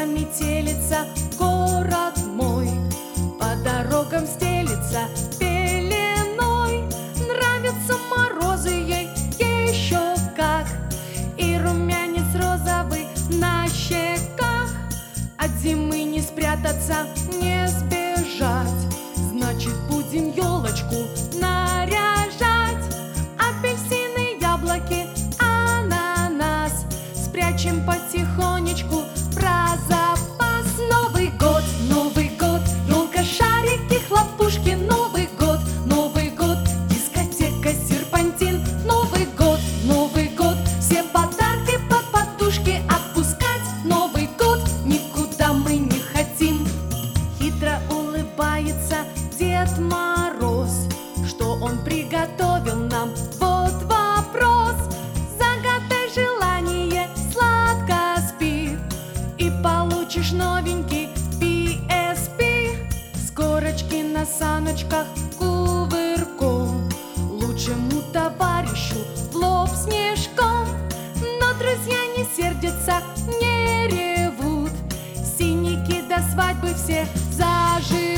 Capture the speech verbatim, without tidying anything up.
лето метелица, город мой по дорогам стелится пеленой. Нравятся морозы ей еще как, и румянец розовый на щеках. От зимы не спрятаться, не сбежать, значит, будем елочку наряжать. Апельсины, яблоки, ананас спрячем потихонечку про запас. Новый год, Новый год, елка, шарики, хлопушки. Новый год, Новый год, дискотека, серпантин. Новый год, Новый год, все подарки под подушки отпускать. Новый год, никуда мы не хотим. Хитро улыбается Дед Мороз, что он приготовил нам? Вот вопрос. Загадай желание, сладко спи, и получишь новенький пи эс пи. С горочки на саночках кувырком, лучшему товарищу в лоб снежком. Но друзья не сердятся, не ревут, синяки до свадьбы все заживут.